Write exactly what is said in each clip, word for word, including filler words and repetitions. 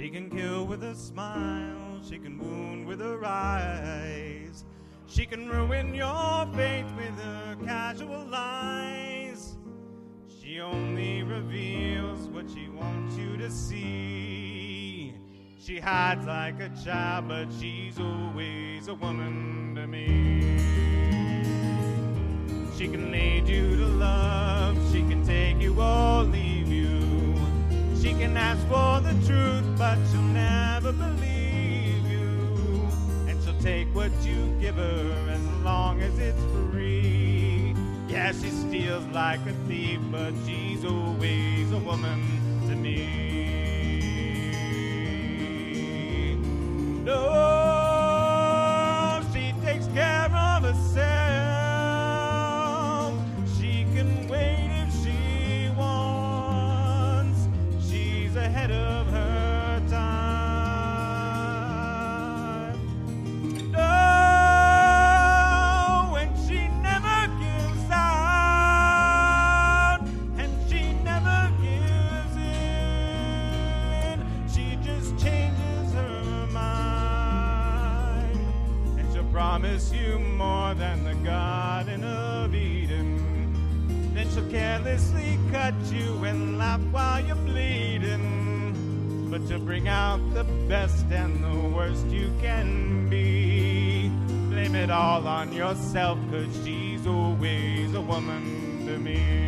She can kill with a smile, she can wound with her eyes. She can ruin your faith with her casual lies. She only reveals what she wants you to see. She hides like a child, but she's always a woman to me. She can lead you to love, she can take you or leave you. She can ask for the truth, but she'll never believe you. And she'll take what you give her as long as it's free. Yeah, she steals like a thief, but she's always a woman to me. No, she takes care of herself. She can wait if she wants. She's ahead of her time. No, and she never gives out, and she never gives in. She just changes her mind, and she'll promise you more than the Garden of Eden. Then she'll carelessly cut you and laugh while you're bleeding. But she'll bring out the best and the worst you can be. Blame it all on yourself, 'cause she's always a woman to me.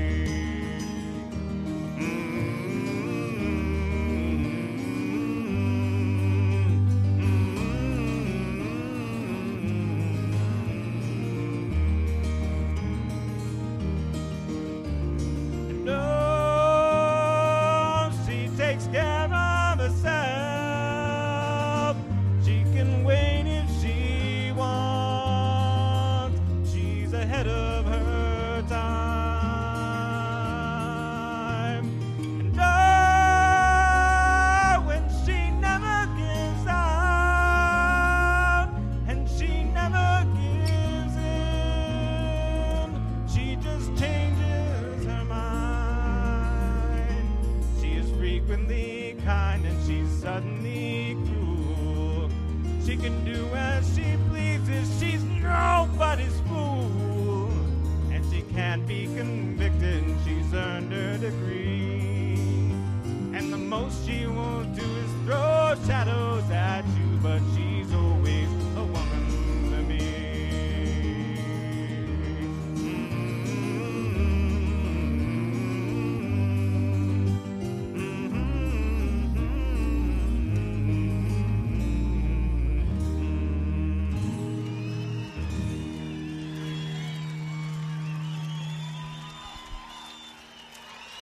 No, she takes care of herself. She can wait if she wants. She's ahead of her time. And oh, when she never gives out, and she never gives in, she just changes her mind. She is frequently kind and she's suddenly cruel. She can do as she pleases, she's nobody's fool. And she can't be convicted, she's earned her degree. And the most she